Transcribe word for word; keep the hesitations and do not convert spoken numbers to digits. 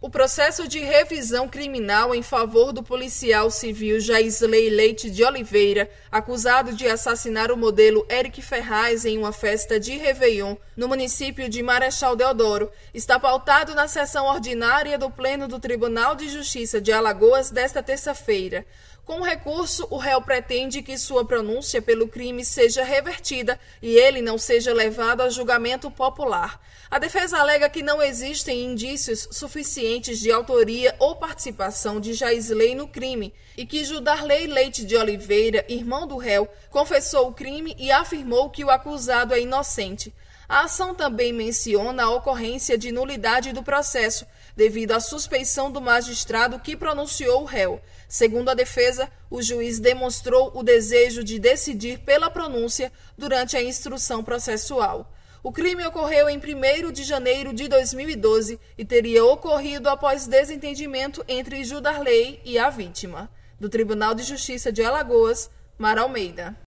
O processo de revisão criminal em favor do policial civil Jaisley Leite de Oliveira, acusado de assassinar o modelo Eric Ferraz em uma festa de Réveillon no município de Marechal Deodoro, está pautado na sessão ordinária do Pleno do Tribunal de Justiça de Alagoas desta terça-feira. Com o recurso, o réu pretende que sua pronúncia pelo crime seja revertida e ele não seja levado a julgamento popular. A defesa alega que não existem indícios suficientes de autoria ou participação de Jaisley no crime e que Judarley Leite de Oliveira, irmão do réu, confessou o crime e afirmou que o acusado é inocente. A ação também menciona a ocorrência de nulidade do processo, devido à suspeição do magistrado que pronunciou o réu. Segundo a defesa, o juiz demonstrou o desejo de decidir pela pronúncia durante a instrução processual. O crime ocorreu em primeiro de janeiro de dois mil e doze e teria ocorrido após desentendimento entre Judarley e a vítima. Do Tribunal de Justiça de Alagoas, Mara Almeida.